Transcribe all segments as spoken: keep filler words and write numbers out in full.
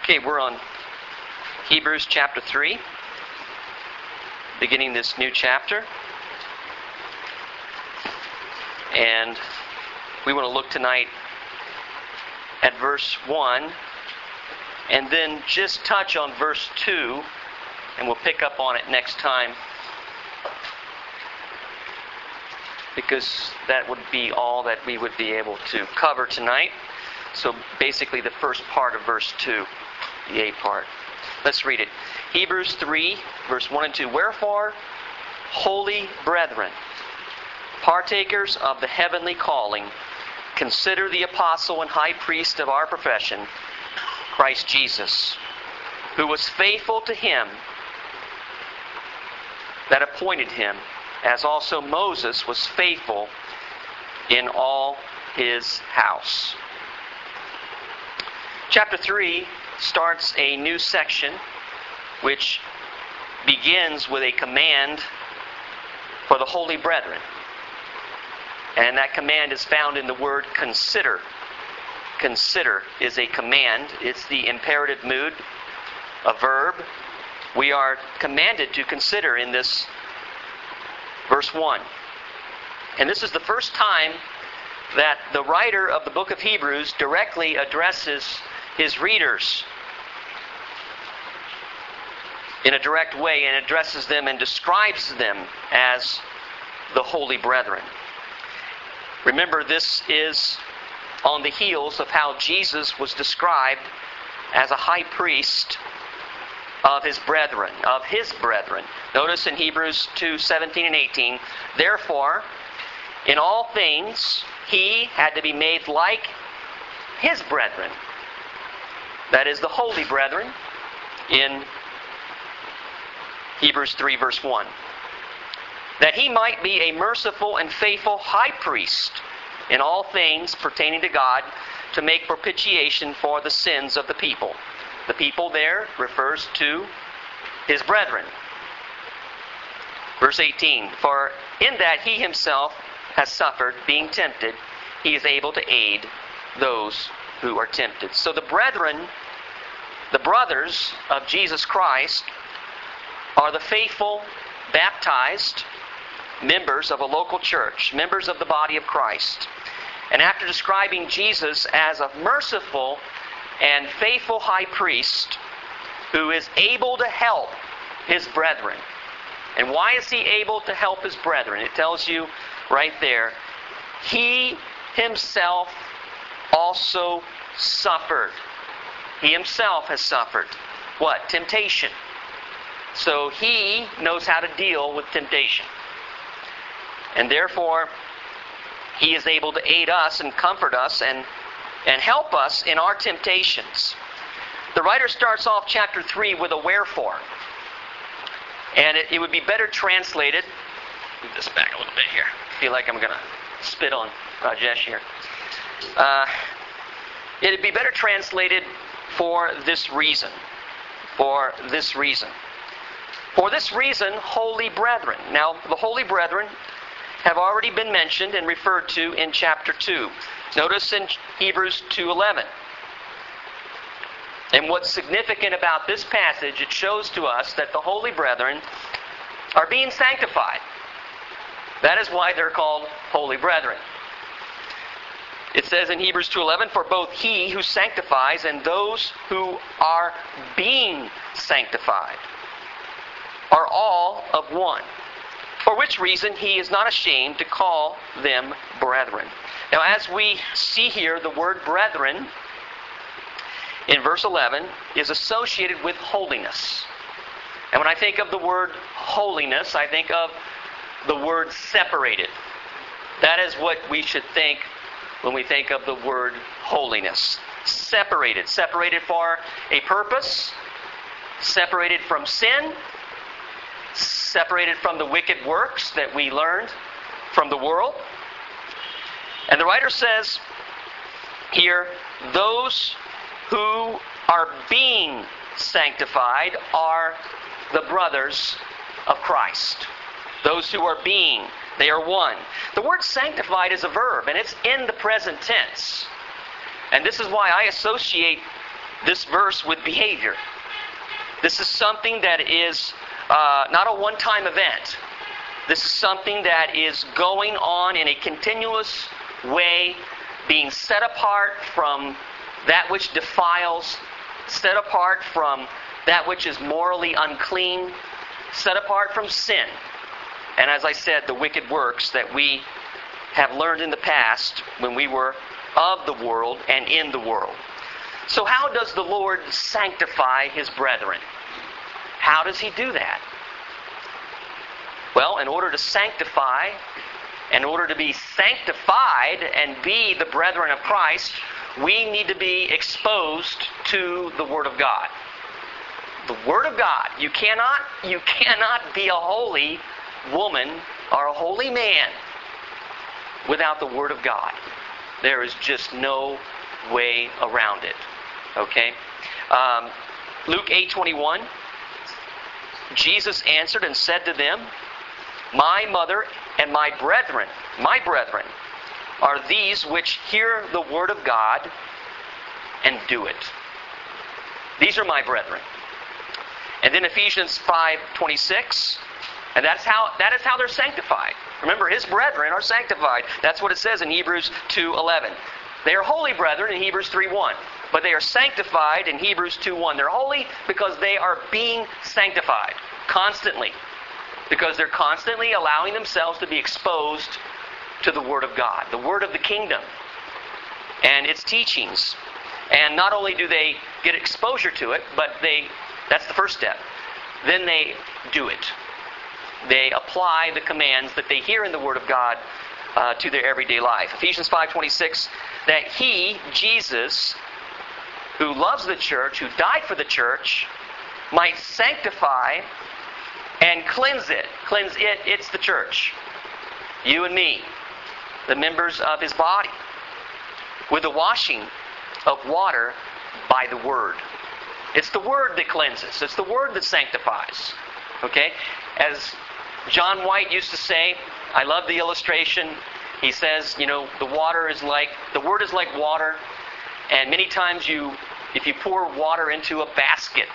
Okay, we're on Hebrews chapter three, beginning this new chapter. And we want to look tonight at verse one, and then just touch on verse two, and we'll pick up on it next time, because that would be all that we would be able to cover tonight. So basically the first part of verse two, the A part. Let's read it. Hebrews three, verse one and two. Wherefore, holy brethren, partakers of the heavenly calling, consider the apostle and high priest of our profession, Christ Jesus, who was faithful to him that appointed him, as also Moses was faithful in all his house. Chapter three starts a new section which begins with a command for the holy brethren. And that command is found in the word consider. Consider is a command. It's the imperative mood, a verb. We are commanded to consider in this verse one. And this is the first time that the writer of the book of Hebrews directly addresses his readers in a direct way and addresses them and describes them as the holy brethren. Remember, this is on the heels of how Jesus was described as a high priest of his brethren, of his brethren. Notice in Hebrews two, seventeen and eighteen, therefore, in all things, he had to be made like his brethren. That is the holy brethren in Hebrews three, verse one. That he might be a merciful and faithful high priest in all things pertaining to God, to make propitiation for the sins of the people. The people there refers to his brethren. Verse eighteen, for in that he himself has suffered, being tempted, he is able to aid those who are tempted. So the brethren, the brothers of Jesus Christ, are the faithful, baptized members of a local church, members of the body of Christ. And after describing Jesus as a merciful and faithful high priest who is able to help his brethren. And why is he able to help his brethren? It tells you right there. He himself also suffered. He himself has suffered. What? Temptation. So he knows how to deal with temptation. And therefore, he is able to aid us and comfort us and, and help us in our temptations. The writer starts off chapter three with a wherefore. And it, it would be better translated. Move this back a little bit here. I feel like I'm going to spit on Rajesh here. Uh, it would be better translated for this reason. For this reason. For this reason, holy brethren. Now, the holy brethren have already been mentioned and referred to in chapter two. Notice in Hebrews two eleven. And what's significant about this passage, it shows to us that the holy brethren are being sanctified. That is why they're called holy brethren. It says in Hebrews two eleven, for both he who sanctifies and those who are being sanctified are all of one. For which reason he is not ashamed to call them brethren. Now, as we see here, the word brethren in verse eleven is associated with holiness. And when I think of the word holiness, I think of the word separated. That is what we should think when we think of the word holiness. Separated. Separated for a purpose. Separated from sin. Separated from the wicked works that we learned from the world. And the writer says here, those who are being sanctified are the brothers of Christ. Those who are being, they are one. The word sanctified is a verb, and it's in the present tense. And this is why I associate this verse with behavior. This is something that is uh, not a one-time event. This is something that is going on in a continuous way, being set apart from that which defiles, set apart from that which is morally unclean, set apart from sin. And as I said, the wicked works that we have learned in the past when we were of the world and in the world. So how does the Lord sanctify His brethren? How does He do that? Well, in order to sanctify, in order to be sanctified and be the brethren of Christ, we need to be exposed to the Word of God. The Word of God. You cannot, you cannot be a holy woman or a holy man without the Word of God. There is just no way around it. Okay? Um, Luke eight twenty-one. Jesus answered and said to them, "My mother and my brethren, my brethren, are these which hear the word of God and do it." These are my brethren. And then Ephesians five twenty-six, and that's how that is how they're sanctified. Remember, His brethren are sanctified. That's what it says in Hebrews two eleven. They are holy brethren in Hebrews three one. But they are sanctified in Hebrews two one. They're holy because they are being sanctified constantly. Because they're constantly allowing themselves to be exposed to the Word of God. The Word of the kingdom. And its teachings. And not only do they get exposure to it, but they that's the first step. Then they do it. They apply the commands that they hear in the Word of God uh, to their everyday life. Ephesians five twenty-six, that He, Jesus, who loves the church, who died for the church, might sanctify and cleanse it. Cleanse it, it's the church. You and me, the members of His body, with the washing of water by the Word. It's the Word that cleanses. It's the Word that sanctifies. Okay? As John White used to say, I love the illustration. He says, you know, the water is like, the Word is like water. And many times you, if you pour water into a basket,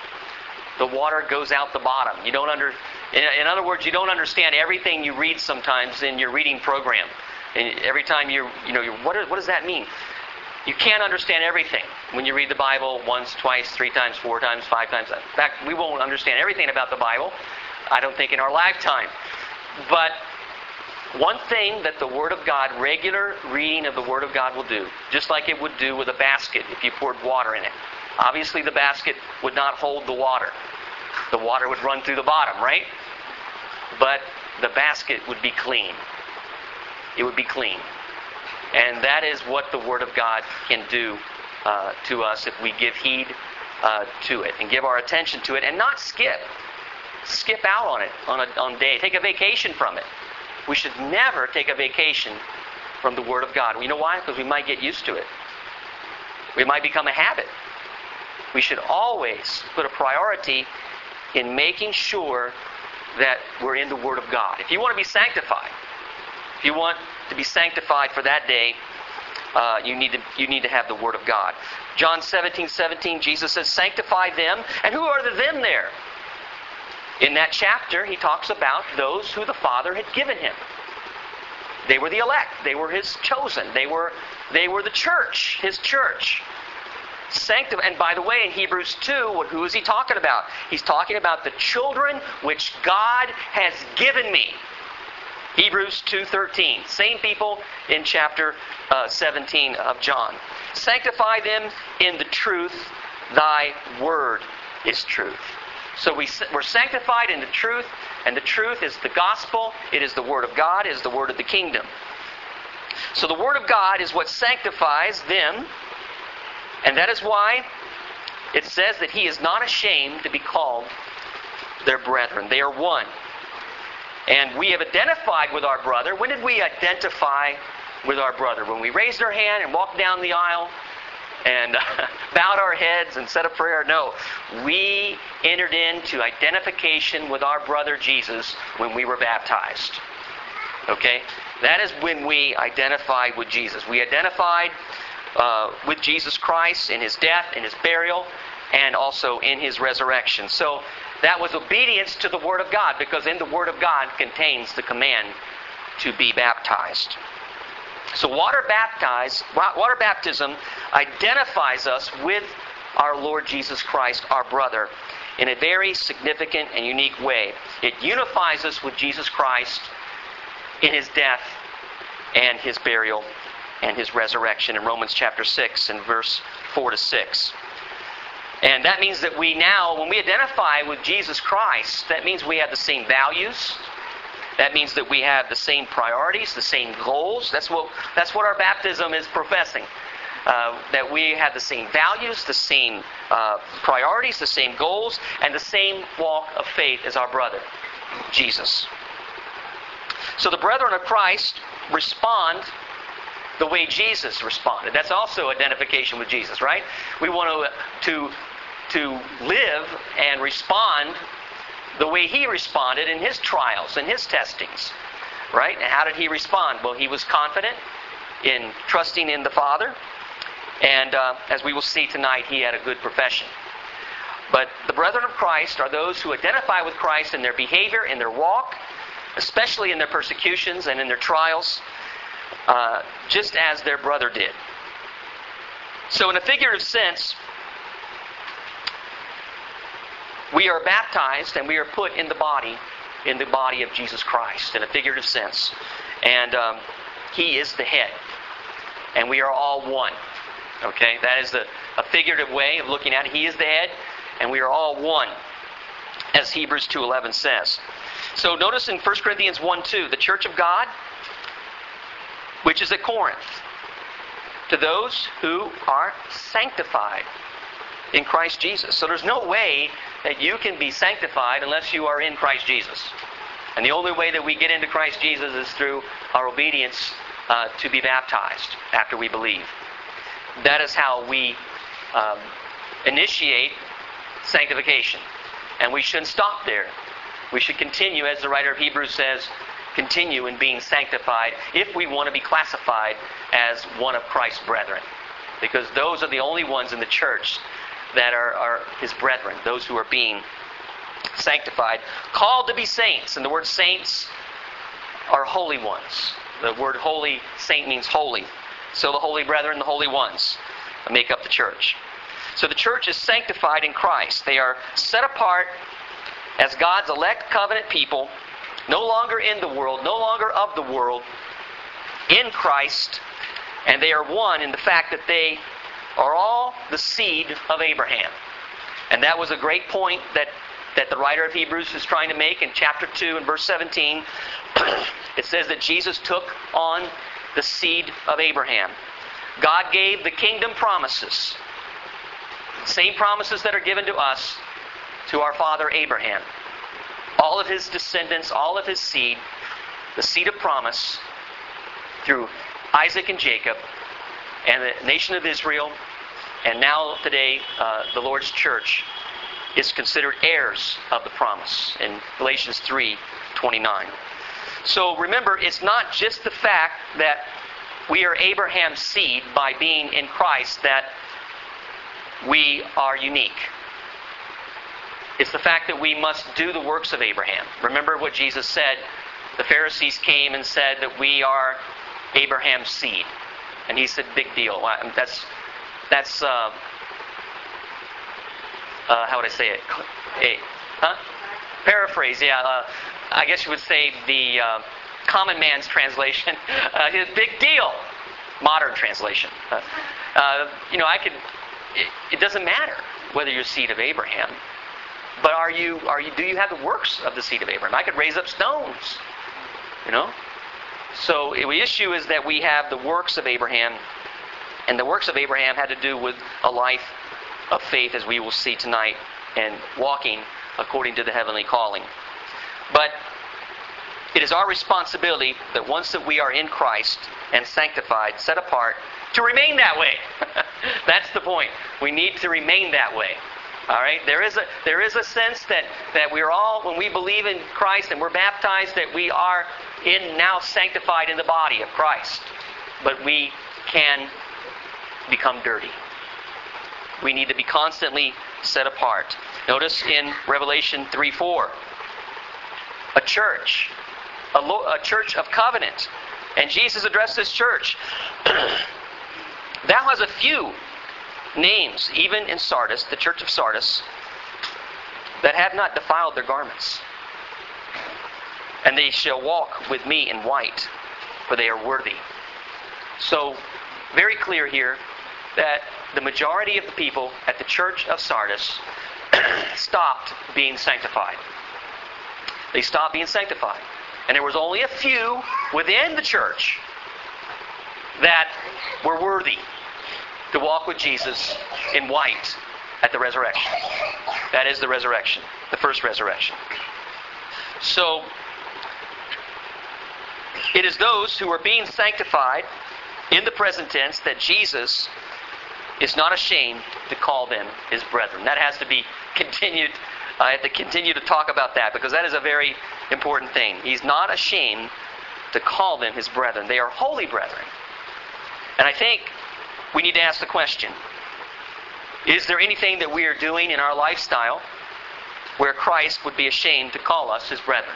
the water goes out the bottom. You don't under, in, in other words, you don't understand everything you read sometimes in your reading program. And every time you, you know, you're, what, what does that mean? You can't understand everything when you read the Bible once, twice, three times, four times, five times. In fact, we won't understand everything about the Bible, I don't think, in our lifetime. But one thing that the Word of God, regular reading of the Word of God will do, just like it would do with a basket if you poured water in it. Obviously, the basket would not hold the water. The water would run through the bottom, right? But the basket would be clean. It would be clean. And that is what the Word of God can do uh, to us if we give heed uh, to it and give our attention to it and not skip. Skip out on it on a on day. Take a vacation from it. We should never take a vacation from the Word of God. You know why? Because we might get used to it. We might become a habit. We should always put a priority in making sure that we're in the Word of God. If you want to be sanctified, if you want to be sanctified for that day, uh, you need to you need to have the Word of God. John seventeen seventeen, Jesus says, "Sanctify them." And who are the them there? In that chapter, He talks about those who the Father had given Him. They were the elect. They were His chosen. They were they were the church, His church. Sanctify. And by the way, in Hebrews two, who is He talking about? He's talking about the children which God has given me. Hebrews two thirteen. Same people in chapter uh, seventeen of John. Sanctify them in the truth. Thy word is truth. So we, we're sanctified in the truth, and the truth is the gospel. It is the Word of God. It is the Word of the kingdom. So the Word of God is what sanctifies them, and that is why it says that He is not ashamed to be called their brethren. They are one. And we have identified with our brother. When did we identify with our brother? When we raised our hand and walked down the aisle and uh, bowed our heads and said a prayer? No. We entered into identification with our brother Jesus when we were baptized. Okay? That is when we identified with Jesus. We identified uh, with Jesus Christ in His death, in His burial, and also in His resurrection. So that was obedience to the Word of God, because in the Word of God contains the command to be baptized. So water baptize, water baptism identifies us with our Lord Jesus Christ, our brother, in a very significant and unique way. It unifies us with Jesus Christ in His death and His burial and His resurrection in Romans chapter six and verse four to six. And that means that we now, when we identify with Jesus Christ, that means we have the same values. That means that we have the same priorities, the same goals. That's what, that's what our baptism is professing. Uh, that we have the same values, the same uh, priorities, the same goals, and the same walk of faith as our brother, Jesus. So the brethren of Christ respond the way Jesus responded. That's also identification with Jesus, right? We want to, to, to live and respond the way He responded in His trials and His testings, right? And how did He respond? Well, He was confident in trusting in the Father. And uh, as we will see tonight, He had a good profession. But the brethren of Christ are those who identify with Christ in their behavior, in their walk, especially in their persecutions and in their trials, uh, just as their brother did. So in a figurative sense, we are baptized and we are put in the body, in the body of Jesus Christ, in a figurative sense. And um, He is the head. And we are all one. Okay, that is the, a figurative way of looking at it. He is the head, and we are all one, as Hebrews two eleven says. So notice in First Corinthians one two, the church of God, which is at Corinth, to those who are sanctified in Christ Jesus. So there's no way that you can be sanctified unless you are in Christ Jesus. And the only way that we get into Christ Jesus is through our obedience uh, to be baptized after we believe. That is how we um, initiate sanctification. And we shouldn't stop there. We should continue, as the writer of Hebrews says, continue in being sanctified if we want to be classified as one of Christ's brethren. Because those are the only ones in the church that are, are His brethren, those who are being sanctified, called to be saints. And the word saints are holy ones. The word holy, saint means holy. So the holy brethren, the holy ones, make up the church. So the church is sanctified in Christ. They are set apart as God's elect covenant people, no longer in the world, no longer of the world, in Christ. And they are one in the fact that they are all the seed of Abraham. And that was a great point that, that the writer of Hebrews is trying to make in chapter two and verse seventeen. It says that Jesus took on the seed of Abraham. God gave the kingdom promises. Same promises that are given to us, to our father Abraham. All of his descendants, all of his seed, the seed of promise, through Isaac and Jacob, and the nation of Israel, and now today uh, the Lord's church is considered heirs of the promise in Galatians three twenty-nine. So remember, it's not just the fact that we are Abraham's seed by being in Christ that we are unique. It's the fact that we must do the works of Abraham. Remember what Jesus said. The Pharisees came and said that we are Abraham's seed. And He said, big deal. That's, that's uh, uh, how would I say it? Hey, huh? Paraphrase, yeah. Uh, I guess you would say the uh, common man's translation. Uh, his big deal. Modern translation. Uh, uh, you know, I could. It, it doesn't matter whether you're seed of Abraham, but are you? Are you? Do you have the works of the seed of Abraham? I could raise up stones. You know. So the issue is that we have the works of Abraham, and the works of Abraham had to do with a life of faith, as we will see tonight, and walking according to the heavenly calling. But it is our responsibility that once that we are in Christ and sanctified, set apart, to remain that way. That's the point. We need to remain that way. All right? There is a there is a sense that, that we're all, when we believe in Christ and we're baptized, that we are in now sanctified in the body of Christ. But we can become dirty. We need to be constantly set apart. Notice in Revelation three four, a church, a, lo- a church of covenant. And Jesus addressed this church. Thou hast a few names, even in Sardis, the church of Sardis, that have not defiled their garments. And they shall walk with me in white, for they are worthy. So, very clear here that the majority of the people at the church of Sardis stopped being sanctified. They stopped being sanctified. And there was only a few within the church that were worthy to walk with Jesus in white at the resurrection. That is the resurrection, the first resurrection. So, it is those who are being sanctified in the present tense that Jesus is not ashamed to call them His brethren. That has to be continued. I have to continue to talk about that because that is a very important thing. He's not ashamed to call them His brethren. They are holy brethren. And I think we need to ask the question, is there anything that we are doing in our lifestyle where Christ would be ashamed to call us His brethren?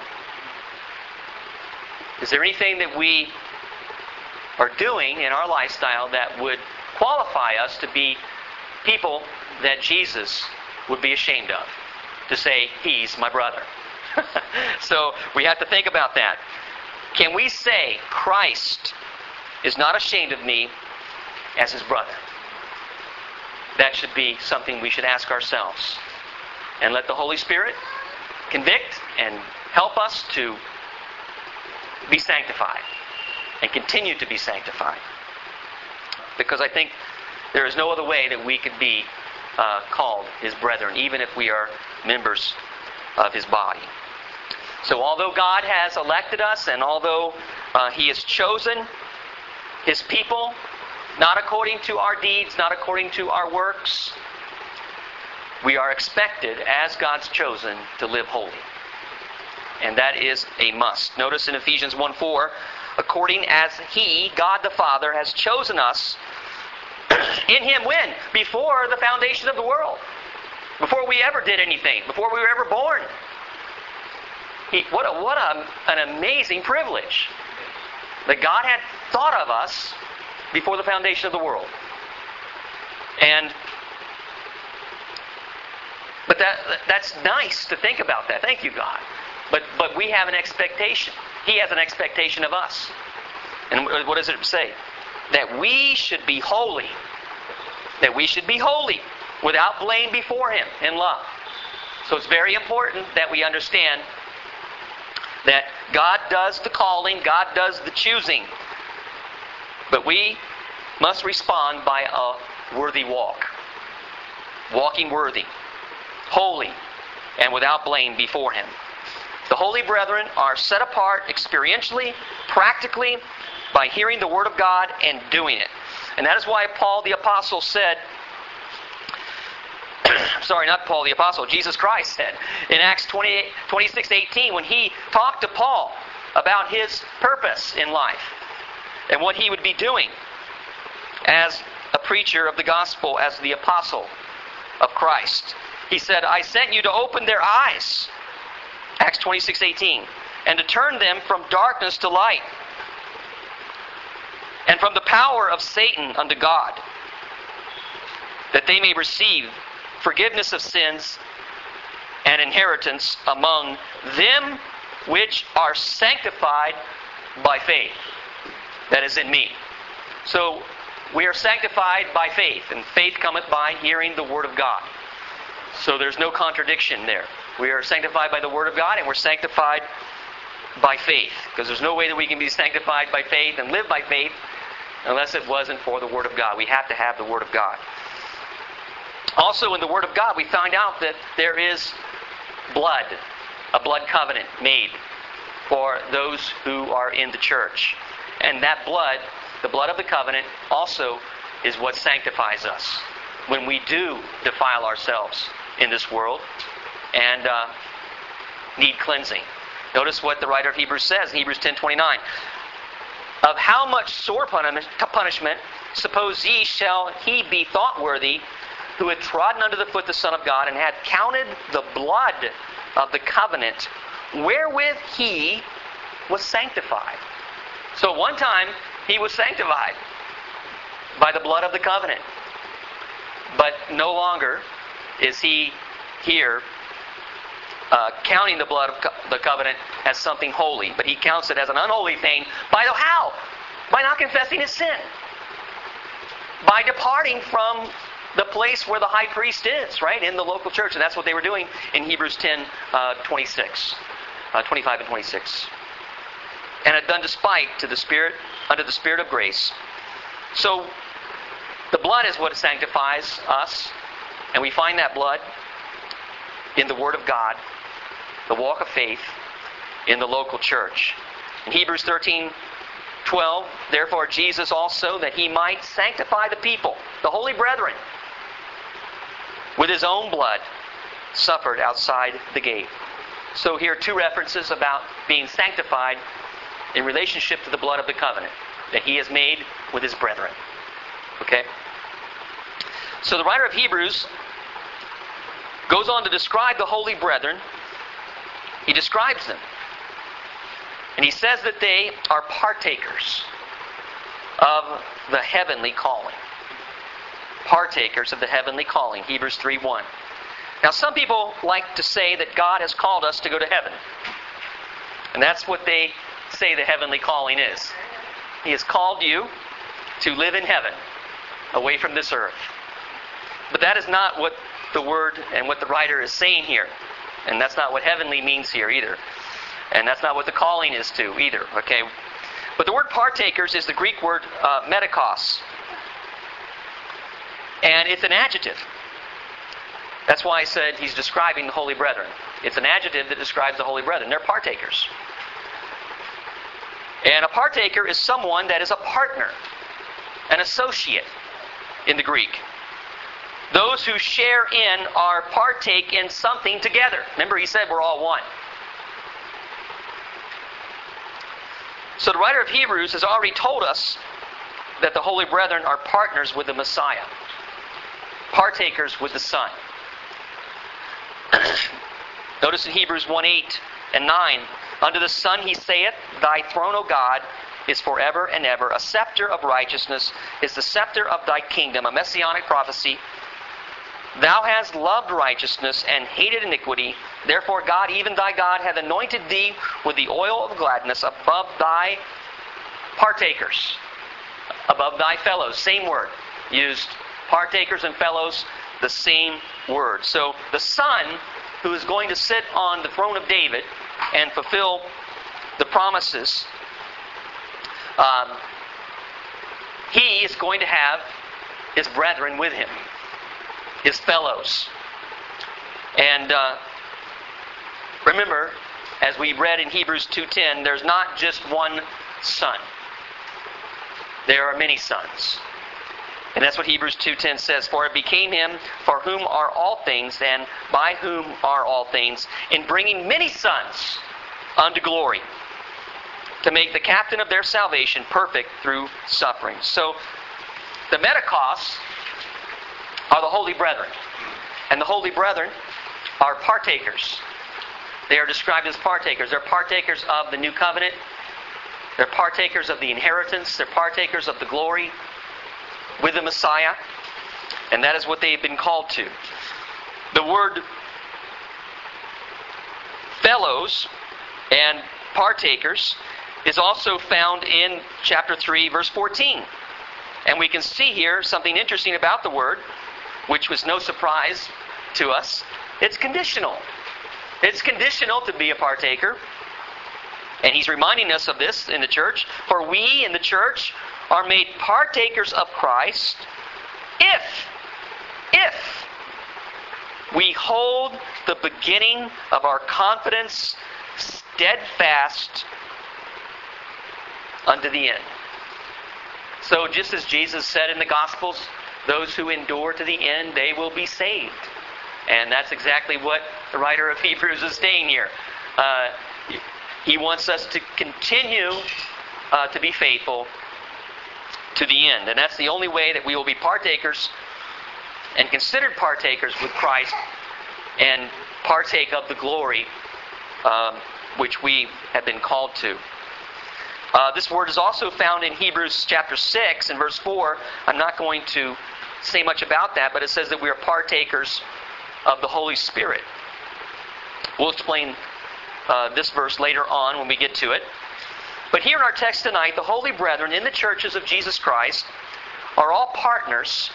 Is there anything that we are doing in our lifestyle that would qualify us to be people that Jesus would be ashamed of? To say, He's my brother. So we have to think about that. Can we say Christ is not ashamed of me as His brother? That should be something we should ask ourselves. And let the Holy Spirit convict and help us to be sanctified and continue to be sanctified. Because I think there is no other way that we could be uh, called His brethren, even if we are members of His body. So although God has elected us and although uh, He has chosen His people, not according to our deeds, not according to our works, we are expected, as God's chosen, to live holy. And that is a must. Notice in Ephesians one four, according as He, God the Father, has chosen us in Him when? Before the foundation of the world. Before we ever did anything. Before we were ever born. He, what a, what a, an amazing privilege. That God had thought of us before the foundation of the world. And but that that's nice to think about that. Thank you, God. But but we have an expectation. He has an expectation of us. And what does it say? That we should be holy. That we should be holy without blame before Him in love. So it's very important that we understand that God does the calling, God does the choosing. But we must respond by a worthy walk. Walking worthy, holy, and without blame before Him. The holy brethren are set apart experientially, practically, by hearing the Word of God and doing it. And that is why Paul the Apostle said, sorry, not Paul the Apostle, Jesus Christ said in Acts twenty-six eighteen, when he talked to Paul about his purpose in life and what he would be doing as a preacher of the gospel, as the apostle of Christ. He said, I sent you to open their eyes, Acts twenty-six eighteen, and to turn them from darkness to light, and from the power of Satan unto God, that they may receive forgiveness of sins and inheritance among them which are sanctified by faith. That is in me. So we are sanctified by faith, and faith cometh by hearing the Word of God. So there's no contradiction there. We are sanctified by the Word of God, and we're sanctified by faith. Because there's no way that we can be sanctified by faith and live by faith unless it wasn't for the Word of God. We have to have the Word of God. Also in the Word of God, we find out that there is blood, a blood covenant made for those who are in the church. And that blood, the blood of the covenant, also is what sanctifies us when we do defile ourselves in this world and uh, need cleansing. Notice what the writer of Hebrews says, Hebrews ten twenty-nine. Of how much sore punishment suppose ye shall he be thought worthy, who had trodden under the foot the Son of God, and had counted the blood of the covenant, wherewith he was sanctified. So at one time, he was sanctified by the blood of the covenant. But no longer is he here uh, counting the blood of co- the covenant as something holy. But he counts it as an unholy thing. By the how? By not confessing his sin. By departing from the place where the high priest is, right? In the local church. And that's what they were doing in Hebrews ten, uh, twenty-six. Uh, twenty-five and twenty-six. And had done despite to the Spirit, under the Spirit of grace. So, the blood is what sanctifies us. And we find that blood in the Word of God, the walk of faith, in the local church. In Hebrews thirteen, twelve, therefore Jesus also, that he might sanctify the people, the holy brethren, with his own blood, suffered outside the gate. So here are two references about being sanctified in relationship to the blood of the covenant that he has made with his brethren. Okay? So the writer of Hebrews goes on to describe the holy brethren. He describes them. And he says that they are partakers of the heavenly calling. Partakers of the heavenly calling. Hebrews three one. Now some people like to say that God has called us to go to heaven. And that's what they say the heavenly calling is. He has called you to live in heaven, away from this earth. But that is not what the word and what the writer is saying here. And that's not what heavenly means here either. And that's not what the calling is to either. Okay? But the word partakers is the Greek word uh, medikos. And it's an adjective. That's why I said he's describing the holy brethren. It's an adjective that describes the holy brethren. They're partakers. And a partaker is someone that is a partner, an associate in the Greek. Those who share in or partake in something together. Remember, he said we're all one. So the writer of Hebrews has already told us that the holy brethren are partners with the Messiah. Partakers with the Son. Notice in Hebrews one eight and nine, unto the Son he saith, thy throne, O God, is forever and ever. A scepter of righteousness is the scepter of thy kingdom. A messianic prophecy. Thou hast loved righteousness and hated iniquity. Therefore God, even thy God, hath anointed thee with the oil of gladness above thy partakers. Above thy fellows. Same word used. Partakers and fellows, the same word. So the Son, who is going to sit on the throne of David and fulfill the promises, um, he is going to have his brethren with him, his fellows. And uh, remember, as we read in Hebrews two ten, there's not just one son. There are many sons. And that's what Hebrews two ten says. For it became him for whom are all things, and by whom are all things, in bringing many sons unto glory, to make the captain of their salvation perfect through suffering. So, the medikos are the holy brethren. And the holy brethren are partakers. They are described as partakers. They're partakers of the new covenant. They're partakers of the inheritance. They're partakers of the glory with the Messiah. And that is what they've been called to. The word fellows and partakers is also found in chapter three, verse fourteen. And we can see here something interesting about the word, which was no surprise to us. It's conditional. It's conditional to be a partaker. And he's reminding us of this in the church. For we in the church are made partakers of Christ if, if we hold the beginning of our confidence steadfast unto the end. So just as Jesus said in the Gospels, those who endure to the end, they will be saved. And that's exactly what the writer of Hebrews is saying here. Uh, he wants us to continue uh, to be faithful to the end. And that's the only way that we will be partakers and considered partakers with Christ and partake of the glory um, which we have been called to. Uh, this word is also found in Hebrews chapter six and verse four. I'm not going to say much about that, but it says that we are partakers of the Holy Spirit. We'll explain uh, this verse later on when we get to it. But here in our text tonight, the holy brethren in the churches of Jesus Christ are all partners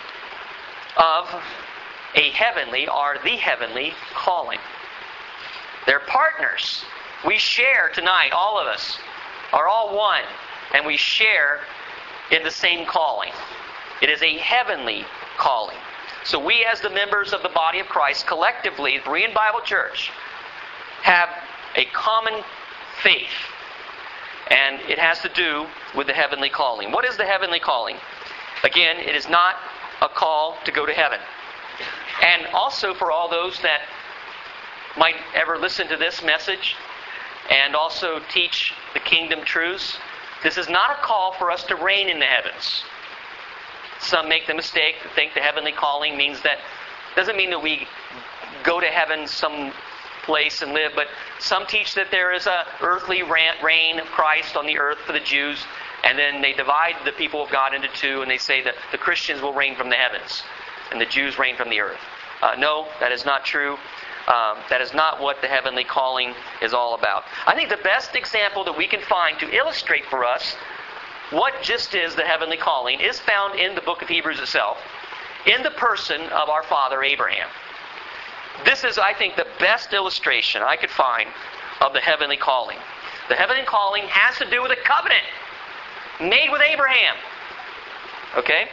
of a heavenly or the heavenly calling. They're partners. We share tonight, all of us are all one, and we share in the same calling. It is a heavenly calling. So we, as the members of the body of Christ, collectively, the Berean Bible Church, have a common faith. And it has to do with the heavenly calling. What is the heavenly calling? Again, it is not a call to go to heaven. And also for all those that might ever listen to this message and also teach the kingdom truths, this is not a call for us to reign in the heavens. Some make the mistake to think the heavenly calling means that, doesn't mean that we go to heaven some place and live, but some teach that there is a earthly reign of Christ on the earth for the Jews, and then they divide the people of God into two, and they say that the Christians will reign from the heavens and the Jews reign from the earth. Uh, no, that is not true. Um, that is not what the heavenly calling is all about. I think the best example that we can find to illustrate for us what just is the heavenly calling is found in the book of Hebrews itself, in the person of our father Abraham. This is, I think, the best illustration I could find of the heavenly calling. The heavenly calling has to do with a covenant made with Abraham. Okay?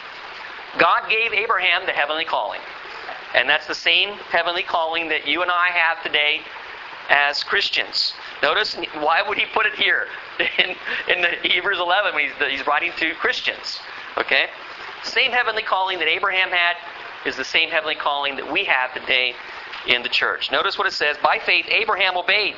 God gave Abraham the heavenly calling. And that's the same heavenly calling that you and I have today as Christians. Notice, why would he put it here in, in the Hebrews eleven when he's, he's writing to Christians? Okay? Same heavenly calling that Abraham had is the same heavenly calling that we have today in the church. Notice what it says. By faith, Abraham obeyed.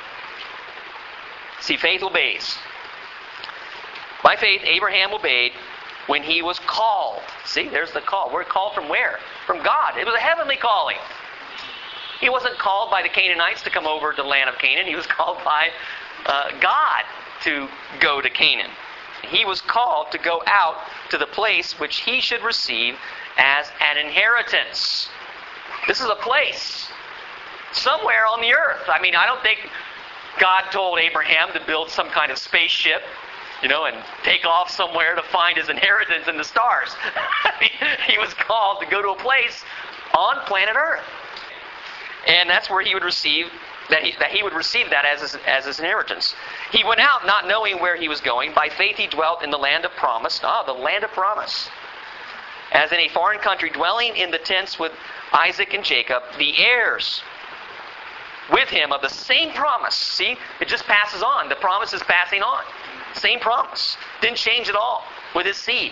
See, faith obeys. By faith, Abraham obeyed when he was called. See, there's the call. We're called from where? From God. It was a heavenly calling. He wasn't called by the Canaanites to come over to the land of Canaan. He was called by uh, God to go to Canaan. He was called to go out to the place which he should receive as an inheritance. This is a place somewhere on the earth. I mean, I don't think God told Abraham to build some kind of spaceship, you know, and take off somewhere to find his inheritance in the stars. He was called to go to a place on planet Earth. And that's where he would receive that he, that he would receive that as his, as his inheritance. He went out not knowing where he was going. By faith he dwelt in the land of promise. Ah, the land of promise. As in a foreign country, dwelling in the tents with Isaac and Jacob, the heirs with him of the same promise. See, it just passes on. The promise is passing on. Same promise. Didn't change at all with his seed.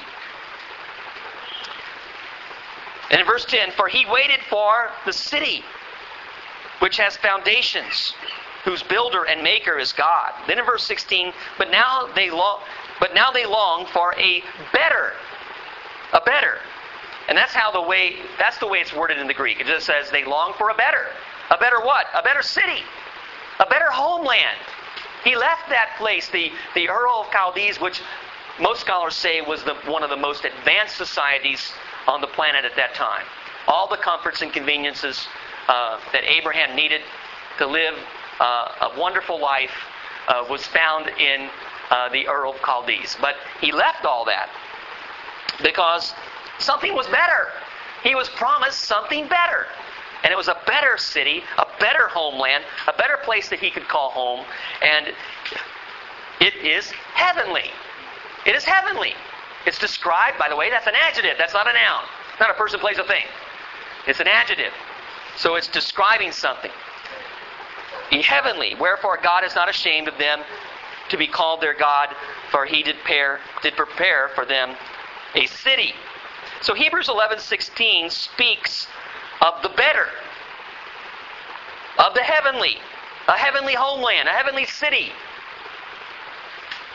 And in verse ten, for he waited for the city which has foundations, whose builder and maker is God. Then in verse sixteen, but now they long, but now they long for a better, a better. And that's how the way that's the way it's worded in the Greek. It just says they long for a better. A better what? A better city. A better homeland. He left that place, the, the Ur of Chaldees, which most scholars say was the, one of the most advanced societies on the planet at that time. All the comforts and conveniences uh, that Abraham needed to live uh, a wonderful life uh, was found in uh, the Ur of Chaldees. But he left all that because something was better. He was promised something better. And it was a better city, a better homeland, a better place that he could call home. And it is heavenly. It is heavenly. It's described, by the way, that's an adjective. That's not a noun. It's not a person, place, or thing. It's an adjective. So it's describing something. Heavenly. Wherefore God is not ashamed of them to be called their God, for he did prepare, did prepare for them a city. So Hebrews eleven sixteen speaks of the better, of the heavenly, a heavenly homeland, a heavenly city.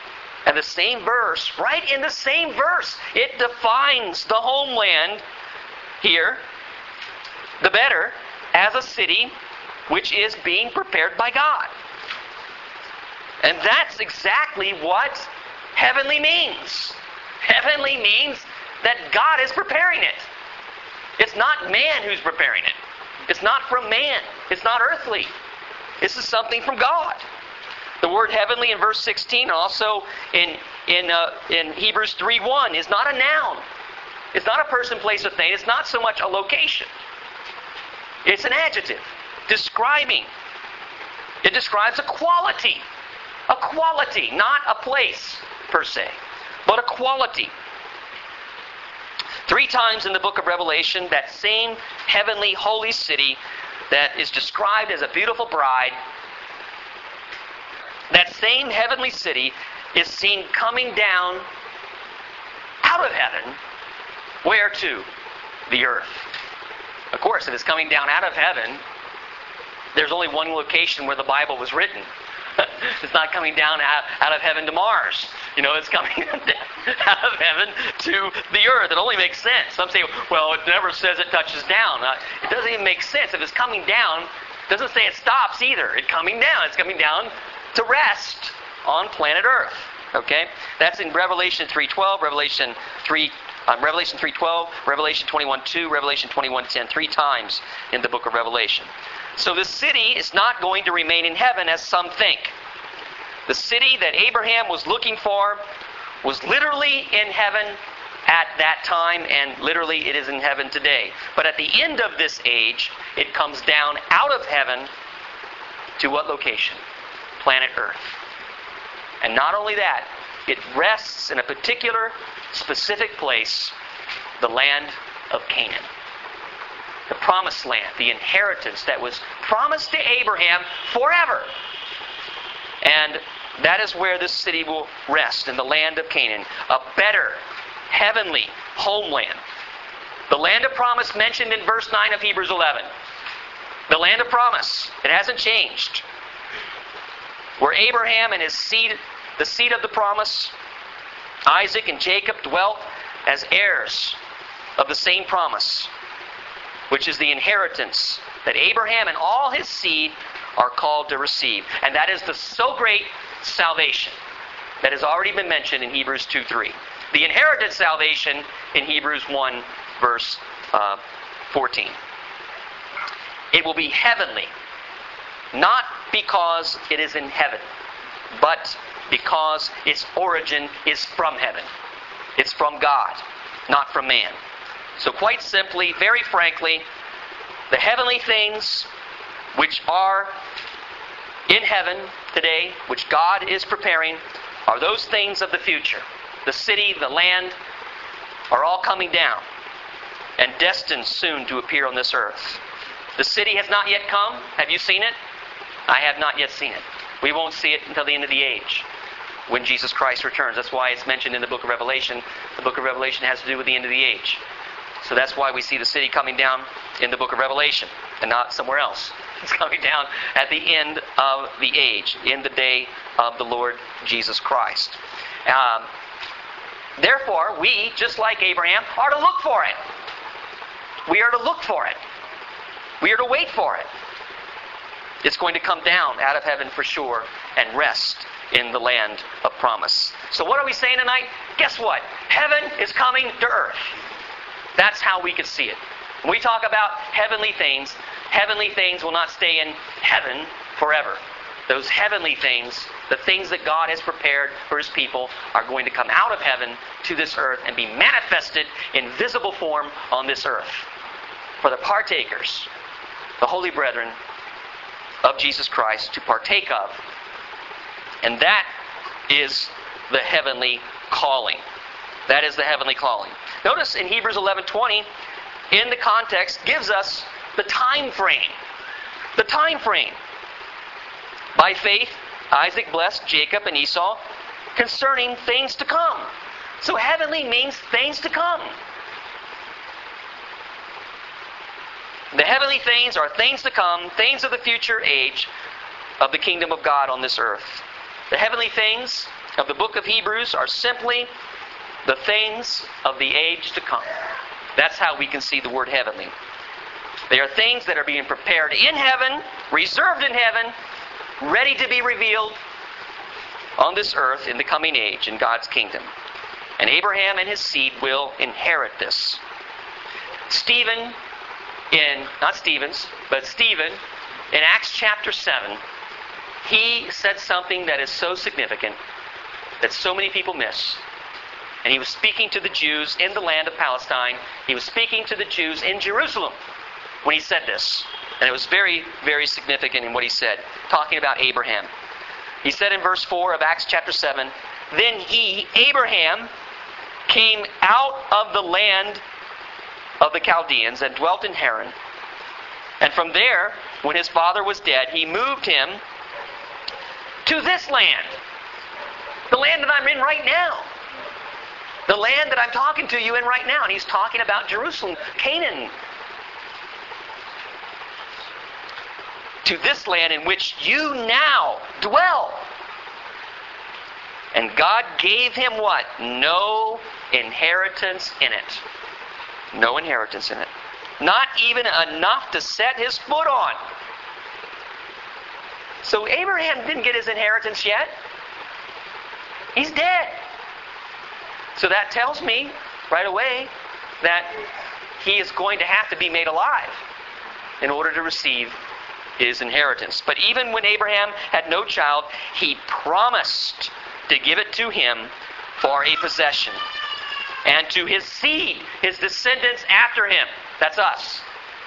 And the same verse, right in the same verse, it defines the homeland here, the better, as a city which is being prepared by God. And that's exactly what heavenly means. Heavenly means that God is preparing it. It's not man who's preparing it. It's not from man. It's not earthly. This is something from God. The word heavenly in verse sixteen, also in in uh, in Hebrews three one, is not a noun. It's not a person, place, or thing. It's not so much a location. It's an adjective describing. It describes a quality. A quality, not a place per se, but a quality. Three times in the book of Revelation, that same heavenly holy city that is described as a beautiful bride, that same heavenly city is seen coming down out of heaven. Where to? The earth. Of course, if it's coming down out of heaven, there's only one location where the Bible was written. It's not coming down out, out of heaven to Mars. You know, it's coming out of heaven to the earth. It only makes sense. Some say, well, it never says it touches down. Uh, it doesn't even make sense. If it's coming down, it doesn't say it stops either. It's coming down. It's coming down to rest on planet Earth. Okay? That's in Revelation three twelve, Revelation three um, Revelation three twelve, Revelation twenty-one two, Revelation twenty-one ten, three times in the book of Revelation. So the city is not going to remain in heaven as some think. The city that Abraham was looking for was literally in heaven at that time, and literally it is in heaven today. But at the end of this age, it comes down out of heaven to what location? Planet Earth. And not only that, it rests in a particular, specific place, the land of Canaan. The promised land, the inheritance that was promised to Abraham forever. And that is where this city will rest, in the land of Canaan. A better, heavenly homeland. The land of promise mentioned in verse nine of Hebrews eleven. The land of promise. It hasn't changed. Where Abraham and his seed, the seed of the promise, Isaac and Jacob, dwelt as heirs of the same promise, which is the inheritance that Abraham and all his seed are called to receive. And that is the so great salvation that has already been mentioned in Hebrews two three. The inherited salvation in Hebrews one, verse uh, fourteen. It will be heavenly, not because it is in heaven, but because its origin is from heaven. It's from God, not from man. So quite simply, very frankly, the heavenly things which are in heaven today, which God is preparing, are those things of the future. The city, the land, are all coming down and destined soon to appear on this earth. The city has not yet come. Have you seen it? I have not yet seen it. We won't see it until the end of the age, when Jesus Christ returns. That's why it's mentioned in the book of Revelation. The book of Revelation has to do with the end of the age. So that's why we see the city coming down in the book of Revelation and not somewhere else. It's coming down at the end of the age, in the day of the Lord Jesus Christ. Um, therefore, we, just like Abraham, are to look for it. We are to look for it. We are to wait for it. It's going to come down out of heaven for sure and rest in the land of promise. So what are we saying tonight? Guess what? Heaven is coming to earth. That's how we can see it. When we talk about heavenly things, heavenly things will not stay in heaven forever. Those heavenly things, the things that God has prepared for His people, are going to come out of heaven to this earth and be manifested in visible form on this earth for the partakers, the holy brethren of Jesus Christ, to partake of. And that is the heavenly calling. That is the heavenly calling. Notice in Hebrews eleven twenty, in the context, gives us the time frame. The time frame. By faith, Isaac blessed Jacob and Esau concerning things to come. So heavenly means things to come. The heavenly things are things to come, things of the future age of the kingdom of God on this earth. The heavenly things of the book of Hebrews are simply the things of the age to come. That's how we can see the word heavenly. They are things that are being prepared in heaven, reserved in heaven, ready to be revealed on this earth in the coming age in God's kingdom. And Abraham and his seed will inherit this. Stephen, in, not Stevens, but Stephen, in Acts chapter seven, he said something that is so significant that so many people miss. And he was speaking to the Jews in the land of Palestine. He was speaking to the Jews in Jerusalem when he said this. And it was very, very significant in what he said, talking about Abraham. He said in verse four of Acts chapter seven, "Then he, Abraham, came out of the land of the Chaldeans and dwelt in Haran. And from there, when his father was dead, he moved him to this land." The land that I'm in right now. The land that I'm talking to you in right now. And he's talking about Jerusalem, Canaan. "To this land in which you now dwell." And God gave him what? No inheritance in it. No inheritance in it. Not even enough to set his foot on. So Abraham didn't get his inheritance yet. He's dead. So that tells me right away that he is going to have to be made alive in order to receive his inheritance. But even when Abraham had no child, he promised to give it to him for a possession. And to his seed, his descendants after him. That's us.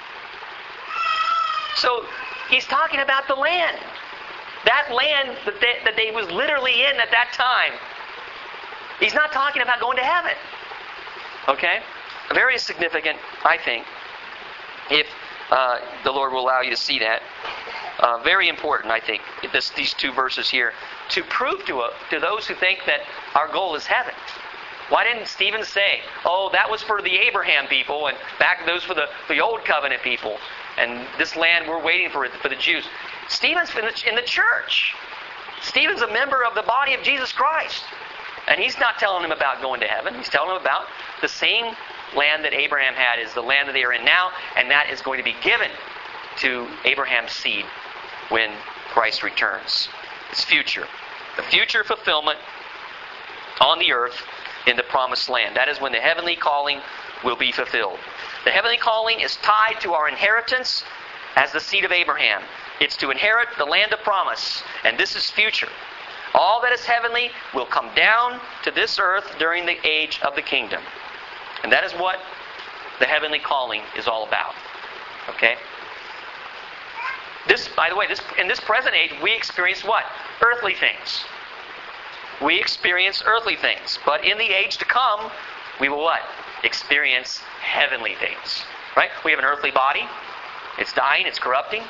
So he's talking about the land. That land that they, that they was literally in at that time. He's not talking about going to heaven. Okay? Very significant, I think, if uh, the Lord will allow you to see that. Uh, very important, I think, this, these two verses here, to prove to, uh, to those who think that our goal is heaven. Why didn't Stephen say, oh, that was for the Abraham people, and back those for the, the old covenant people, and this land we're waiting for it for the Jews? Stephen's in the, in the church. Stephen's a member of the body of Jesus Christ. And he's not telling them about going to heaven. He's telling them about the same land that Abraham had is the land that they are in now, and that is going to be given to Abraham's seed when Christ returns. It's future. The future fulfillment on the earth in the promised land. That is when the heavenly calling will be fulfilled. The heavenly calling is tied to our inheritance as the seed of Abraham. It's to inherit the land of promise, and this is future. All that is heavenly will come down to this earth during the age of the kingdom. And that is what the heavenly calling is all about. Okay? This, by the way, this in this present age, we experience what? Earthly things. We experience earthly things. But in the age to come, we will what? Experience heavenly things. Right? We have an earthly body. It's dying. It's corrupting.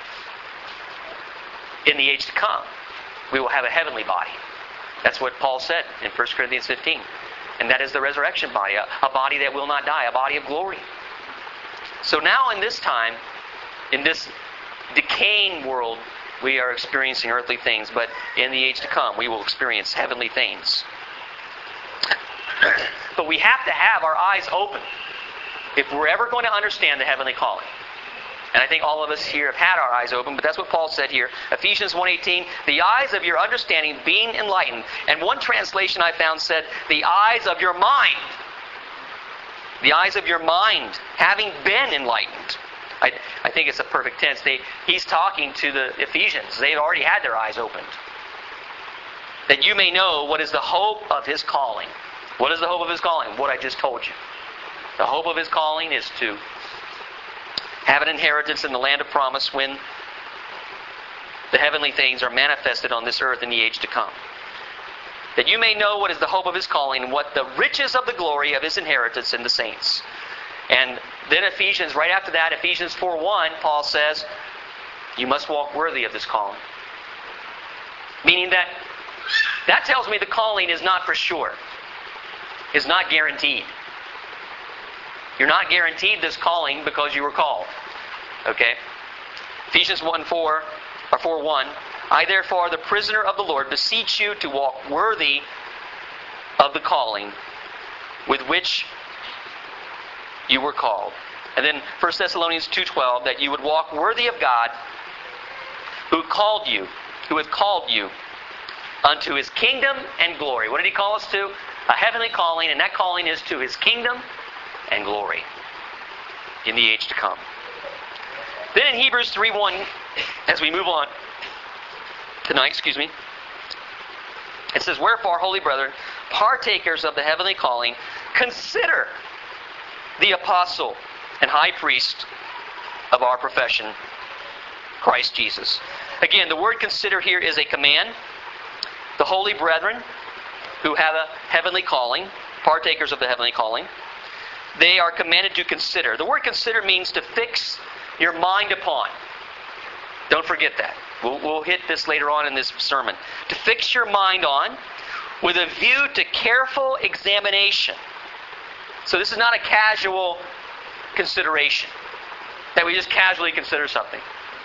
In the age to come, we will have a heavenly body. That's what Paul said in First Corinthians fifteen. And that is the resurrection body. A, a body that will not die. A body of glory. So now in this time, in this decaying world, we are experiencing earthly things. But in the age to come, we will experience heavenly things. But we have to have our eyes open if we're ever going to understand the heavenly calling. And I think all of us here have had our eyes open, but that's what Paul said here. Ephesians one eighteen, the eyes of your understanding being enlightened. And one translation I found said, the eyes of your mind. The eyes of your mind having been enlightened. I, I think it's a perfect tense. They, he's talking to the Ephesians. They've already had their eyes opened. That you may know what is the hope of his calling. What is the hope of his calling? What I just told you. The hope of his calling is to have an inheritance in the land of promise when the heavenly things are manifested on this earth in the age to come. That you may know what is the hope of his calling and what the riches of the glory of his inheritance in the saints. And then Ephesians, right after that, Ephesians four one, Paul says, you must walk worthy of this calling. Meaning that, that tells me the calling is not for sure. Is not guaranteed. You're not guaranteed this calling because you were called. Okay? Ephesians one four, or four one, I therefore, the prisoner of the Lord, beseech you to walk worthy of the calling with which you were called. And then First Thessalonians two twelve, that you would walk worthy of God, who called you, who hath called you unto His kingdom and glory. What did He call us to? A heavenly calling, and that calling is to His kingdom and glory in the age to come. Then in Hebrews three one, as we move on tonight, excuse me, it says, wherefore, holy brethren, partakers of the heavenly calling, consider the apostle and high priest of our profession, Christ Jesus. Again, the word consider here is a command. The holy brethren who have a heavenly calling, partakers of the heavenly calling, they are commanded to consider. The word consider means to fix your mind upon. Don't forget that. We'll, we'll hit this later on in this sermon. To fix your mind on with a view to careful examination. So this is not a casual consideration, that we just casually consider something.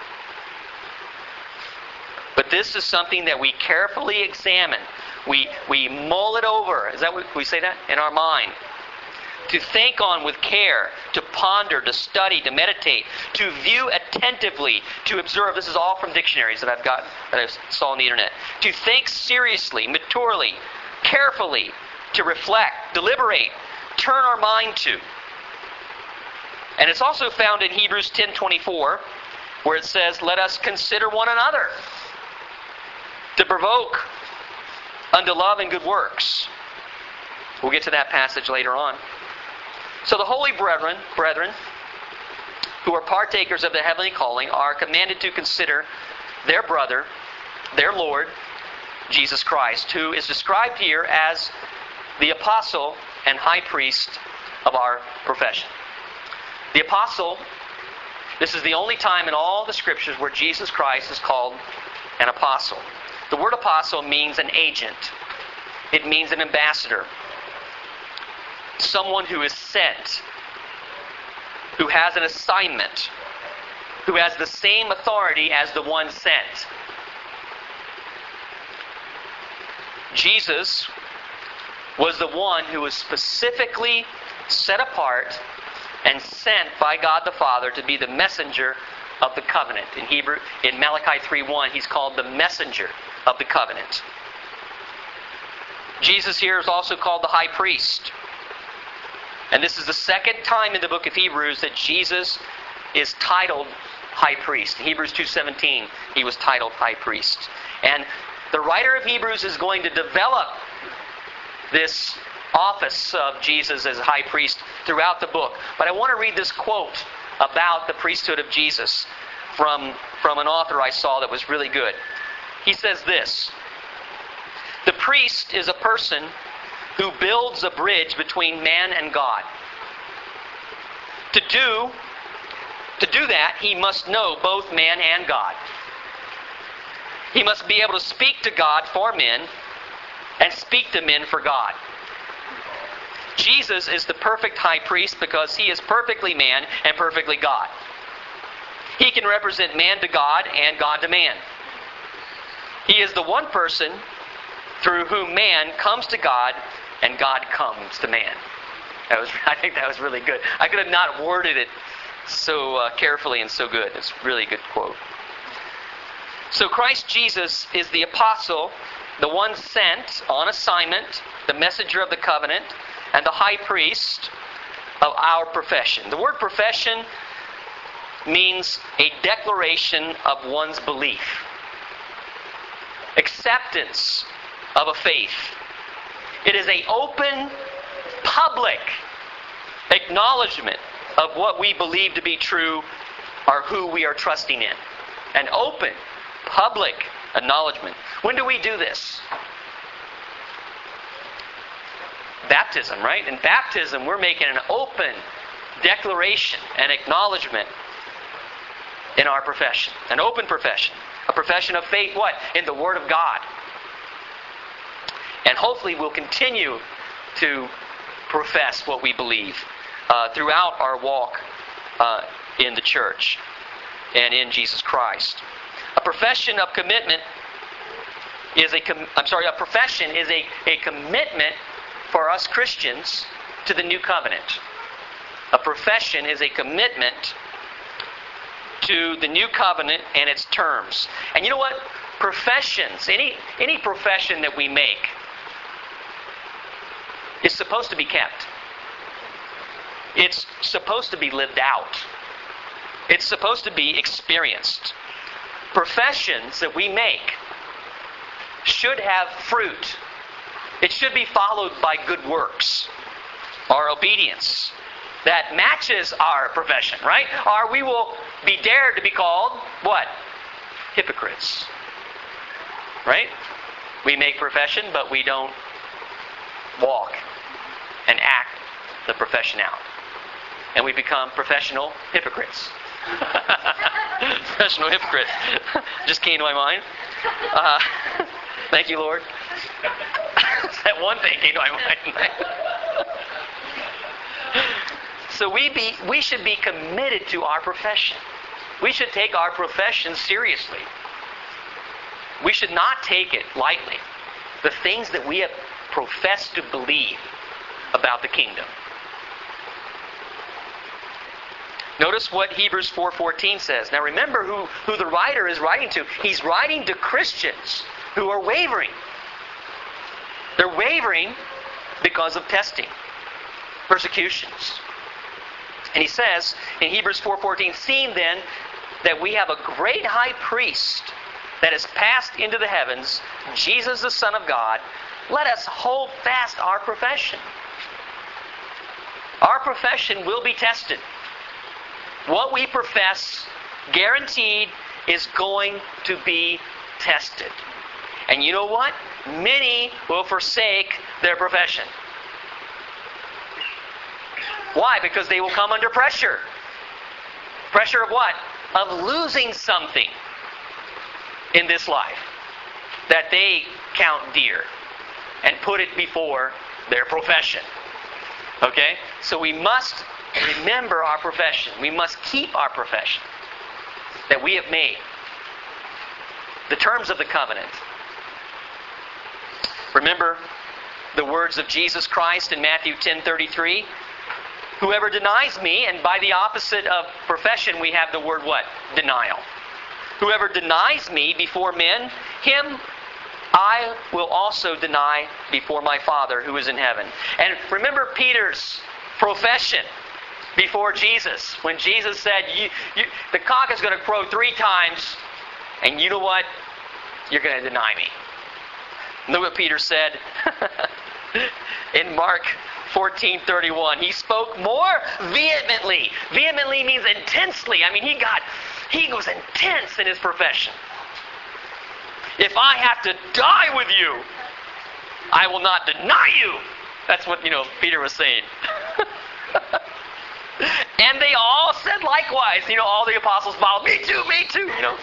But this is something that we carefully examine. We, we mull it over. Is that what we say that? In our mind. To think on with care, to ponder, to study, to meditate, to view attentively, to observe. This is all from dictionaries that I've got, that I saw on the internet. To think seriously, maturely, carefully, to reflect, deliberate, turn our mind to. And it's also found in Hebrews ten twenty-four, where it says, let us consider one another to provoke unto love and good works. We'll get to that passage later on. So the holy brethren, brethren, who are partakers of the heavenly calling, are commanded to consider their brother, their Lord, Jesus Christ, who is described here as the apostle and high priest of our profession. The apostle, this is the only time in all the scriptures where Jesus Christ is called an apostle. The word apostle means an agent. It means an ambassador. Someone who is sent, who has an assignment, who has the same authority as the one sent. Jesus was the one who was specifically set apart and sent by God the Father to be the messenger of the covenant. In Hebrew, in Malachi three one, he's called the messenger of the covenant. Jesus here is also called the high priest. And this is the second time in the book of Hebrews that Jesus is titled high priest. In Hebrews two seventeen, he was titled high priest. And the writer of Hebrews is going to develop this office of Jesus as high priest throughout the book. But I want to read this quote about the priesthood of Jesus from, from an author I saw that was really good. He says this: the priest is a person who builds a bridge between man and God. To do, to do that, he must know both man and God. He must be able to speak to God for men and speak to men for God. Jesus is the perfect high priest because he is perfectly man and perfectly God. He can represent man to God and God to man. He is the one person through whom man comes to God and God comes to man. That was, I think that was really good. I could have not worded it so uh, carefully and so good. It's really a good quote. So Christ Jesus is the apostle, the one sent on assignment, the messenger of the covenant, and the high priest of our profession. The word profession means a declaration of one's belief, acceptance of a faith. It is an open, public acknowledgement of what we believe to be true or who we are trusting in. An open, public acknowledgement. When do we do this? Baptism, right? In baptism, we're making an open declaration and acknowledgement in our profession. An open profession. A profession of faith, what? In the Word of God. And hopefully we'll continue to profess what we believe uh, throughout our walk uh, in the church and in Jesus Christ. A profession of commitment is a com- I'm sorry, a profession is a, a commitment for us Christians to the new covenant. A profession is a commitment to the new covenant and its terms. And you know what? Professions, any, any profession that we make is supposed to be kept. It's supposed to be lived out. It's supposed to be experienced. Professions that we make should have fruit. It should be followed by good works or obedience that matches our profession, right? Or we will be dared to be called, what? Hypocrites. Right? We make profession, but we don't walk and act the profession out. And we become professional hypocrites. Professional hypocrites. Just came to my mind. Uh, thank you, Lord. That one thing came to my mind. So we be we should be committed to our profession. We should take our profession seriously. We should not take it lightly. The things that we have professed to believe about the kingdom. Notice what Hebrews four fourteen says. Now remember who, who the writer is writing to. He's writing to Christians who are wavering. They're wavering because of testing, persecutions. And he says in Hebrews four fourteen, seeing then that we have a great high priest that has passed into the heavens, Jesus the Son of God, let us hold fast our profession. Our profession will be tested. What we profess, guaranteed, is going to be tested. And you know what? Many will forsake their profession. Why? Because they will come under pressure. Pressure of what? Of losing something in this life that they count dear and put it before their profession. Okay? So we must remember our profession. We must keep our profession that we have made. The terms of the covenant. Remember the words of Jesus Christ in Matthew ten thirty-three. Whoever denies me, and by the opposite of profession we have the word what? Denial. Whoever denies me before men, him I will also deny before my Father who is in heaven. And remember Peter's profession before Jesus. When Jesus said, you, you, the cock is going to crow three times, and you know what? You're going to deny me. Look what Peter said in Mark fourteen thirty-one. He spoke more vehemently. Vehemently means intensely. I mean, he got, he was intense in his profession. If I have to die with you, I will not deny you. That's what, you know, Peter was saying. And they all said likewise. You know, all the apostles followed, me too, me too, you know.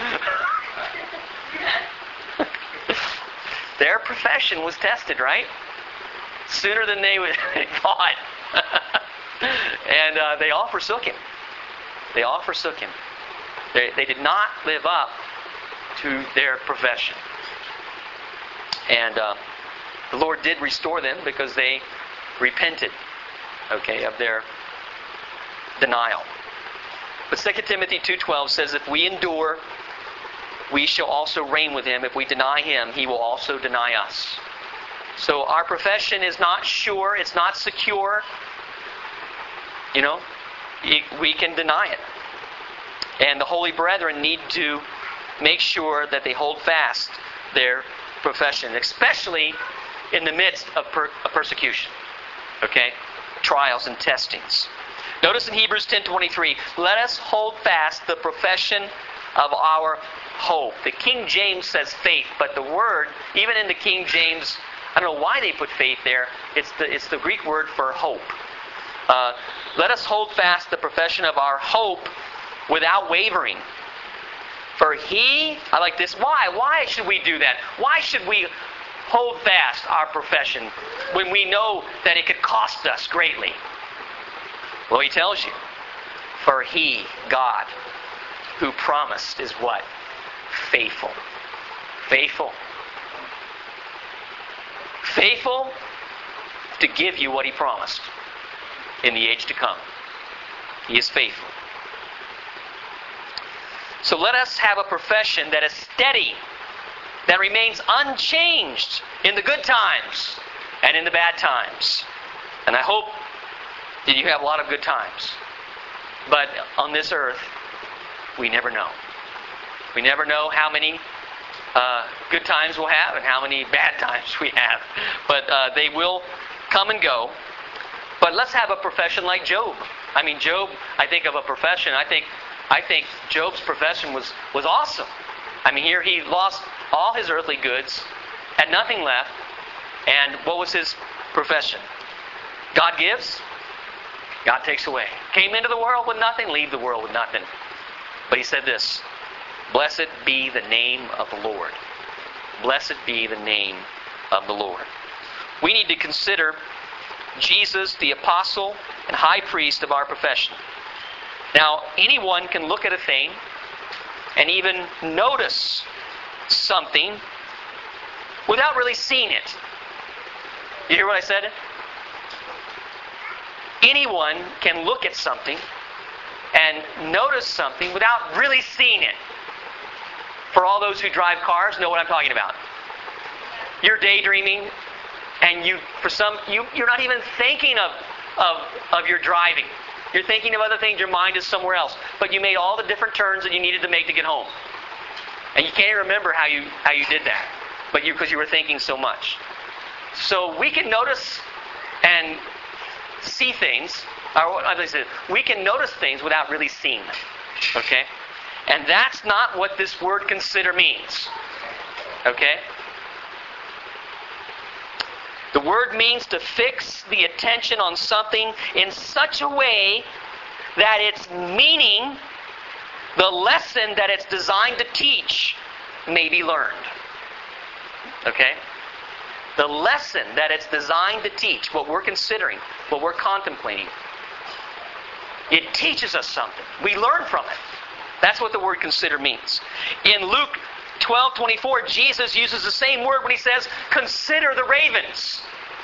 Their profession was tested, right? Sooner than they thought. And uh, they all forsook him. They all forsook him. They, they did not live up to their profession. And uh, the Lord did restore them because they repented, okay, of their denial. But Second Timothy two twelve says, if we endure, we shall also reign with him. If we deny him, he will also deny us. So our profession is not sure, it's not secure. You know, we can deny it. And the holy brethren need to make sure that they hold fast their profession, especially in the midst of, per- of persecution. Okay? Trials and testings. Notice in Hebrews ten twenty-three, let us hold fast the profession of our hope. The King James says faith, but the word, even in the King James, I don't know why they put faith there. It's the, it's the Greek word for hope. Uh, let us hold fast the profession of our hope without wavering. For he, I like this, why? Why should we do that? Why should we hold fast our profession when we know that it could cost us greatly? Well, he tells you, for he, God, who promised is what? Faithful. Faithful. Faithful to give you what He promised in the age to come. He is faithful. So let us have a profession that is steady, that remains unchanged in the good times and in the bad times. And I hope that you have a lot of good times. But on this earth, we never know. We never know how many uh, good times we'll have and how many bad times we have. But uh, they will come and go. But let's have a profession like Job. I mean, Job, I think of a profession, I think I think Job's profession was, was awesome. I mean, here he lost all his earthly goods, had nothing left, and what was his profession? God gives, God takes away. Came into the world with nothing, leave the world with nothing. But he said this, blessed be the name of the Lord. Blessed be the name of the Lord. We need to consider Jesus, the apostle and high priest of our profession. Now, anyone can look at a thing and even notice something without really seeing it. You hear what I said? Anyone can look at something and notice something without really seeing it. For all those who drive cars, know what I'm talking about. You're daydreaming, and you, for some, you, you're not even thinking of, of, of your driving. You're thinking of other things. Your mind is somewhere else. But you made all the different turns that you needed to make to get home. And you can't even remember how you how you did that. But you because you were thinking so much. So we can notice and see things. Or as I said, we can notice things without really seeing them. Okay? And that's not what this word consider means. Okay? The word means to fix the attention on something in such a way that its meaning, the lesson that it's designed to teach, may be learned. Okay? The lesson that it's designed to teach, what we're considering, what we're contemplating, it teaches us something. We learn from it. That's what the word consider means. In Luke twelve twenty-four, Jesus uses the same word when He says, consider the ravens.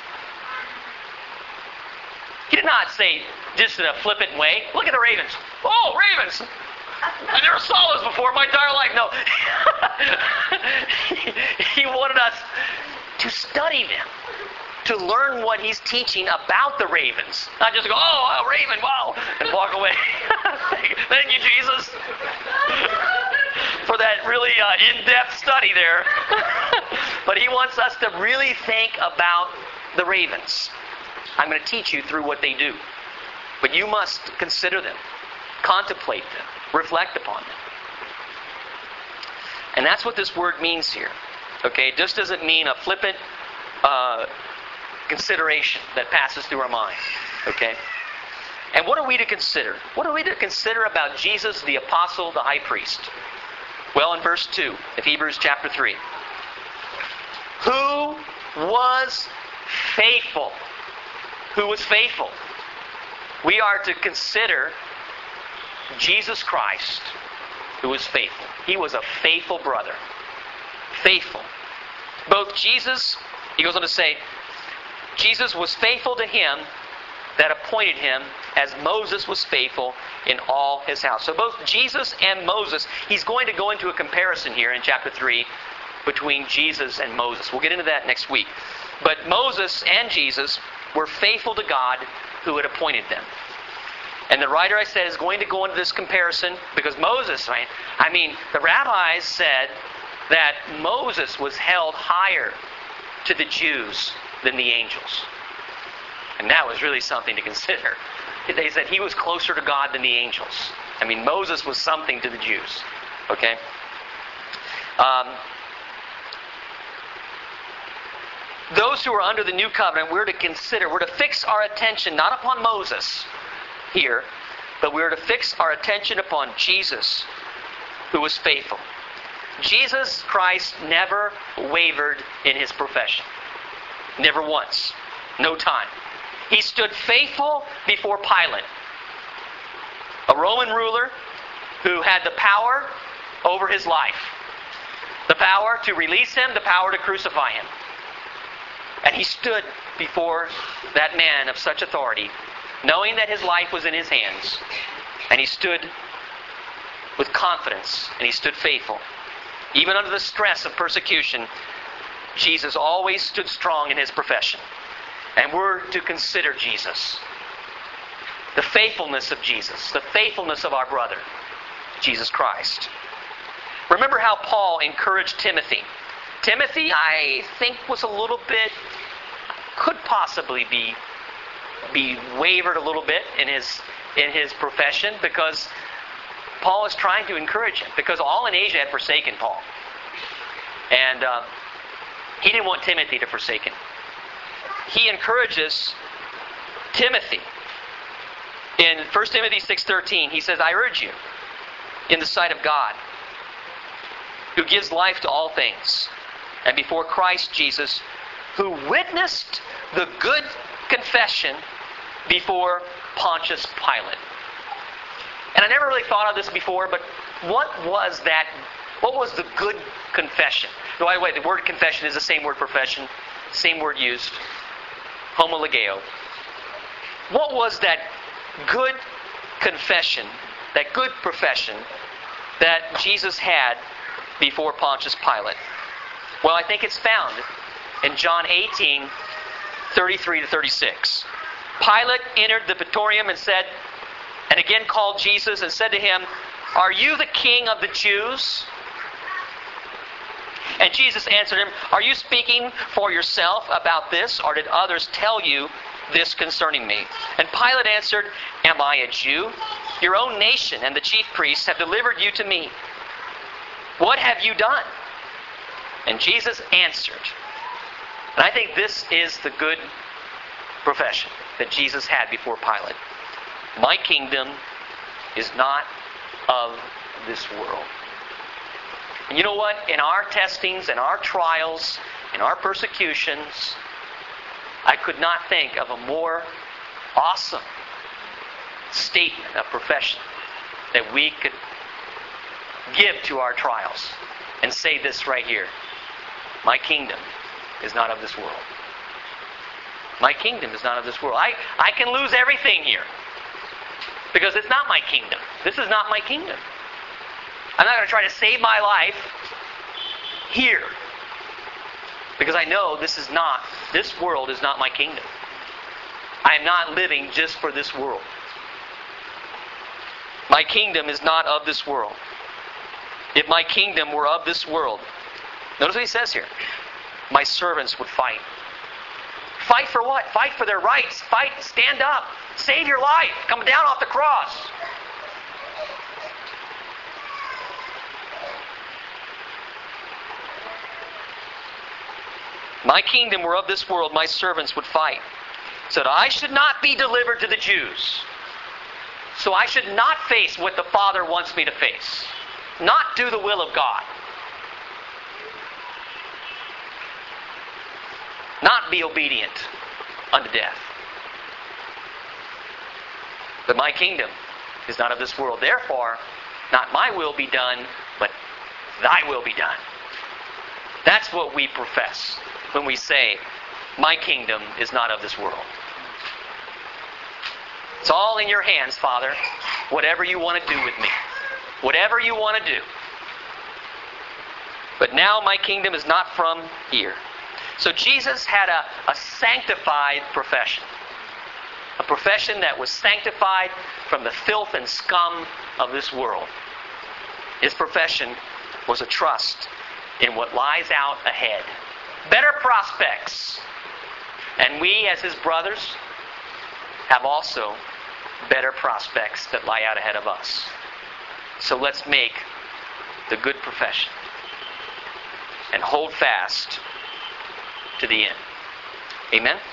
He did not say just in a flippant way, look at the ravens. Oh, ravens! I never saw those before in my entire life. No. he, he wanted us to study them, to learn what He's teaching about the ravens. Not just go, oh, a raven, wow, and walk away. Thank you, Jesus, for that really uh, in-depth study there. But He wants us to really think about the ravens. I'm going to teach you through what they do. But you must consider them, contemplate them, reflect upon them. And that's what this word means here. Okay, it just doesn't mean a flippant uh, consideration that passes through our mind. Okay? And what are we to consider? What are we to consider about Jesus, the apostle, the high priest? Well, in verse two of Hebrews chapter three. Who was faithful? Who was faithful? We are to consider Jesus Christ, who was faithful. He was a faithful brother. Faithful. Both Jesus, he goes on to say, Jesus was faithful to Him that appointed Him, as Moses was faithful in all his house. So both Jesus and Moses, he's going to go into a comparison here in chapter three between Jesus and Moses. We'll get into that next week. But Moses and Jesus were faithful to God who had appointed them. And the writer, I said, is going to go into this comparison because Moses, right? I mean, the rabbis said that Moses was held higher to the Jews than the angels. And that was really something to consider. They said he was closer to God than the angels. I mean, Moses was something to the Jews. Okay? Um, those who are under the new covenant, we're to consider, we're to fix our attention not upon Moses here, but we're to fix our attention upon Jesus, who was faithful. Jesus Christ never wavered in His profession. Never once. No time. He stood faithful before Pilate, a Roman ruler who had the power over his life. The power to release Him, the power to crucify Him. And he stood before that man of such authority, knowing that his life was in his hands. And he stood with confidence, and he stood faithful. Even under the stress of persecution, Jesus always stood strong in his profession. And we're to consider Jesus. The faithfulness of Jesus. The faithfulness of our brother, Jesus Christ. Remember how Paul encouraged Timothy. Timothy, I think, was a little bit, could possibly be, be wavered a little bit in his, in his profession, because Paul is trying to encourage him, because all in Asia had forsaken Paul. And uh, he didn't want Timothy to forsake him. He encourages Timothy. In First Timothy six thirteen, he says, I urge you, in the sight of God, who gives life to all things, and before Christ Jesus, who witnessed the good confession before Pontius Pilate. And I never really thought of this before, but what was that? What was the good confession? By the way, the word confession is the same word profession, same word used, homologeo. What was that good confession, that good profession that Jesus had before Pontius Pilate? Well, I think it's found in John eighteen, thirty-three to thirty-six. Pilate entered the praetorium and said, and again called Jesus and said to him, Are you the king of the Jews? And Jesus answered him, Are you speaking for yourself about this, or did others tell you this concerning me? And Pilate answered, Am I a Jew? Your own nation and the chief priests have delivered you to me. What have you done? And Jesus answered. And I think this is the good profession that Jesus had before Pilate. My kingdom is not of this world. And you know what? In our testings, in our trials, in our persecutions, I could not think of a more awesome statement of profession that we could give to our trials and say this right here. My kingdom is not of this world. My kingdom is not of this world. I, I can lose everything here because it's not my kingdom. This is not my kingdom. I'm not going to try to save my life here because I know this is not, this world is not my kingdom. I am not living just for this world. My kingdom is not of this world. If my kingdom were of this world, notice what he says here. My servants would fight. Fight for what? Fight for their rights. Fight, stand up. Save your life. Come down off the cross. My kingdom were of this world, my servants would fight. So that I should not be delivered to the Jews. So I should not face what the Father wants me to face. Not do the will of God. Not be obedient unto death. But my kingdom is not of this world. Therefore, not my will be done, but thy will be done. That's what we profess when we say, my kingdom is not of this world. It's all in your hands, Father. Whatever you want to do with me. Whatever you want to do. But now my kingdom is not from here. So Jesus had a, a sanctified profession. A profession that was sanctified from the filth and scum of this world. His profession was a trust in what lies out ahead. Better prospects. And we, as his brothers, have also better prospects that lie out ahead of us. So let's make the good profession and hold fast to the end. Amen?